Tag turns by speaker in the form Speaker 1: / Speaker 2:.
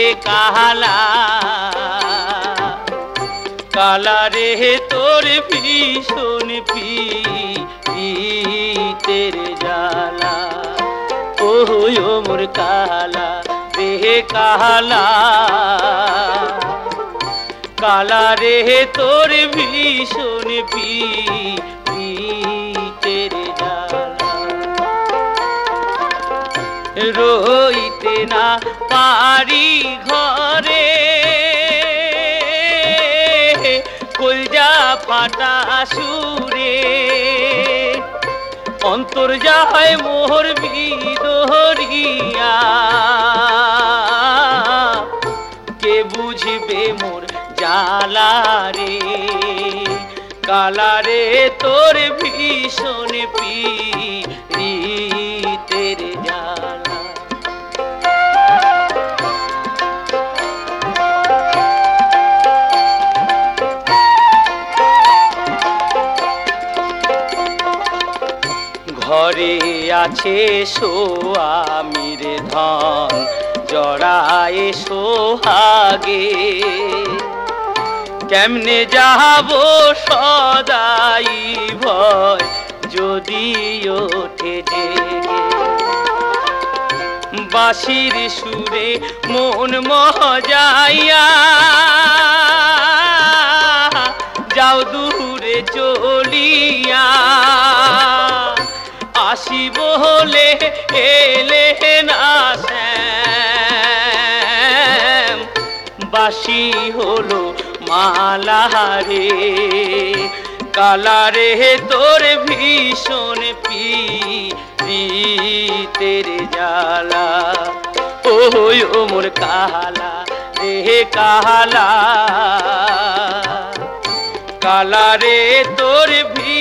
Speaker 1: কালা কালা রে তোর ভীষণ পীড়িতের জ্বালা ও মোর কালা রে কালা কালা রে তোর ভীষণ পীড়িতের জ্বালা রইতে না পারি ঘরে কলজা ফাটা সুরে অন্তর যায় মোর বিদরিয়া কে বুঝবে মোর জ্বালা রে কালা রে তোর ভীষণ পীড়িতের জ্বালা ঘরে আছে সোয়ামীর ধন জড়ায় সোহাগে কেমনে যাব সদাই ভয় যদি ওঠে জেগে বাঁশির সুরে মন মজাইয়া যাও দূরে চলিয়া আসিব হলে এলে না শ্যাম বাঁশি হলো মালারে কালা রে তোর ভীষণ পীড়িতের জ্বালা ও মোর কালা রে কালা কালা রে তোর